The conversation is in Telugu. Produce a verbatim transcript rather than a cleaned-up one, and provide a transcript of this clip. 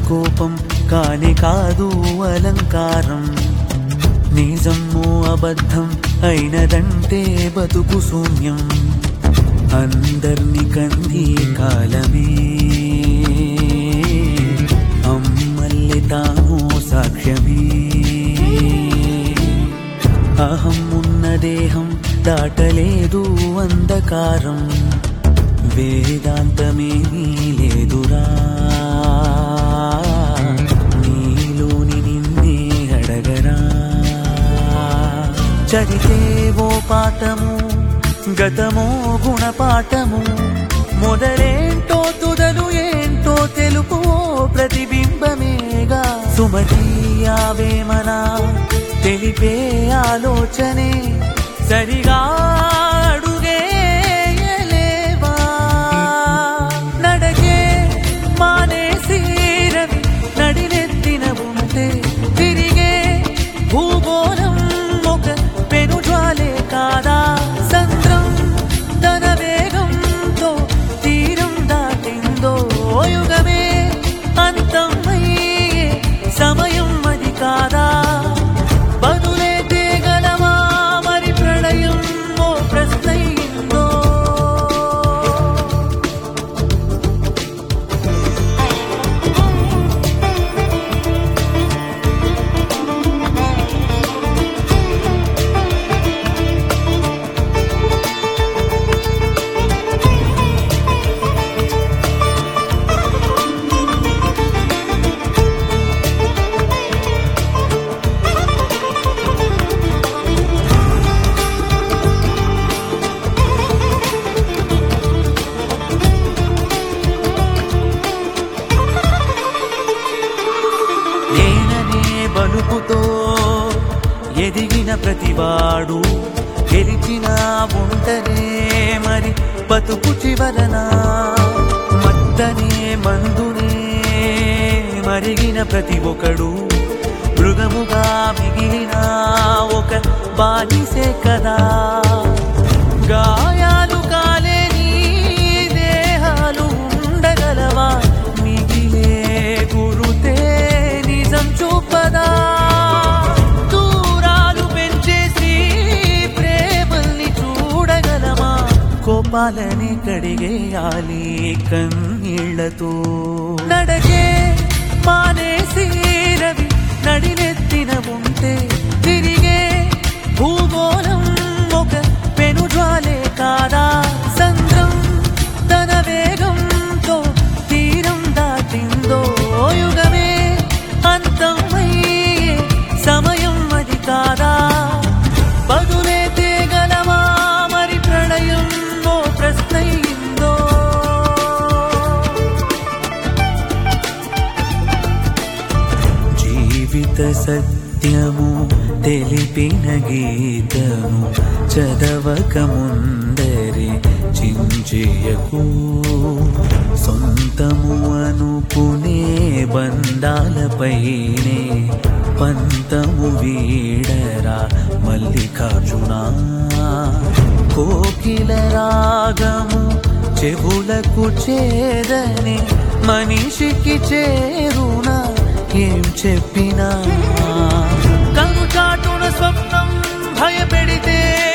కోపం కానే కాదు అలంకారం. నిజము అబద్ధం అయినదంటే బతుకు శూన్యం. అందర్ని కంది కాలమే అమ్మల్లి తాము సాక్ష్యమే. అహం ఉన్న దేహం దాటలేదు అంధకారం. వేదాంతమేమీ లేదురా నీలోని నిన్నే అడగరా. చదివేవో పాఠము గతమో గుణపాఠము. మొదలేంటో తుదలు ఏంటో తెలుపు ప్రతిబింబమేగా. సుమతీయావేమనా తెలిపే ఆలోచనే సరిగా అడుగేయలేవా. నడకే మానేసి రవి నడినెత్తిన ఉంటే తిరిగే భూగోళం ఒక పెనుజ్వాలే కాదా. సంద్రం తన వేగంతో తీరం దాటిందో యుగమే అంతమయ్యే సమయం అది కాదా. బదులే తేగలవా మరి ప్రళయం ఓ ప్రశ్నయిందో. బలుపుతో ఎదిగిన ప్రతివాడు గెలిచిన ఉంటనే మరి బతుకు చివరన. మద్దనే మందునే మరిగిన ప్రతి ఒక్కడు మృగముగా మిగిలిన ఒక బానిసే కదా. గాయాలు కాలేని దేహాలు ఉండగలవా మిగిలే గురుతే నిజం చూపదా. దూరాలు పెంచేసి ప్రేమల్ని చూడగలమా. కోపాలని కడిగేయాలి కన్నీళ్లతో. నడకే మానేసి రవి నడినెత్తిన ఉంటే తిరిగే భూగోళం ఒక పెనుజ్వాలే కాదా. సంద్రం తన వేగంతో తీరం దాటిందో యుగమే అంతమయ్యే సమయం అది కాదా. బదులే తేగలవా మరి ప్రళయం ఓ ప్రశ్నయిందో. జీవిత సత్యము తెలిపిన గీతము చదవక ముందరే చించేయకు. సొంతము అనుకునే బంధాలపైనే పంతము వీడరా మల్లికార్జునా. కోకిల రాగము చెవులకు చేరని మనిషికి చేరునా ఏం చెప్పినా. కను చాటున స్వప్నం భయపెడితే